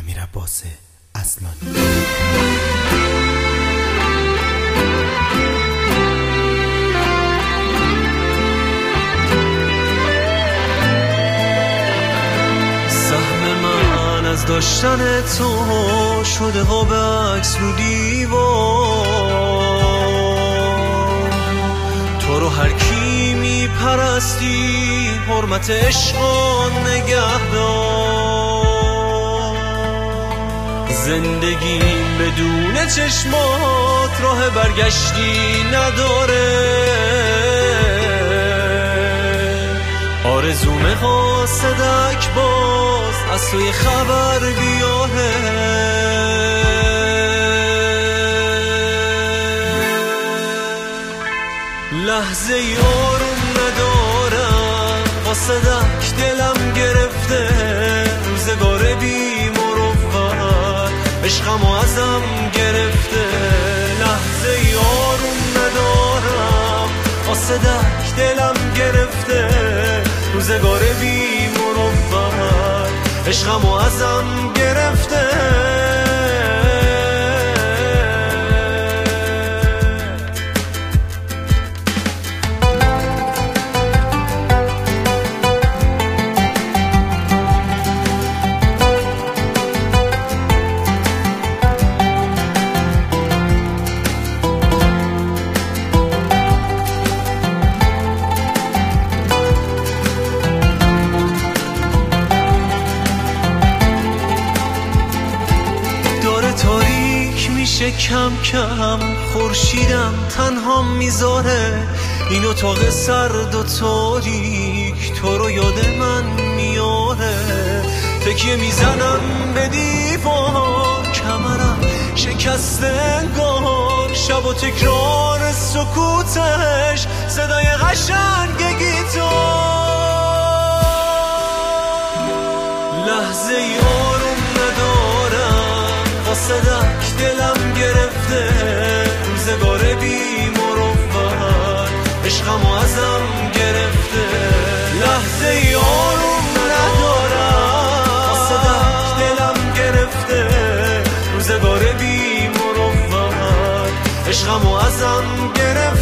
امیرعباس اصلانی. سهم من از داشتن تو شده ها به عکس رو دیوار، تو رو هر کی میپرستی حرمت عشقان نگهدار. زندگیم بدون چشمات راه برگشتی نداره، آرزومه ها صدک باز از توی خبر بیاهه. لحظه یارم ندارم با صدک دلم گرفته، روزگار بی مروت عشقمو ازم گرفته. لحظه یارم ندارم با صدک دلم گرفته، روزگار بی مروت عشقمو ازم گرفته. تاریک میشه کم کم، خورشیدم تنها میذاره این اتاق سرد و تاریک، تو رو یاد من میاره. تکیه میزنم به دیوار، کمرم شکسته انگار، شب و تکرار سکوتش صدای قشنگ گیتار. لحظه یارم ندارم با صدک دلم گرفته، روزگار بی مروت عشقمو ازم گرفته. لحظه یارم ندارم با صدک دلم گرفته، روزگار بی مروت عشقمو ازم گرفته.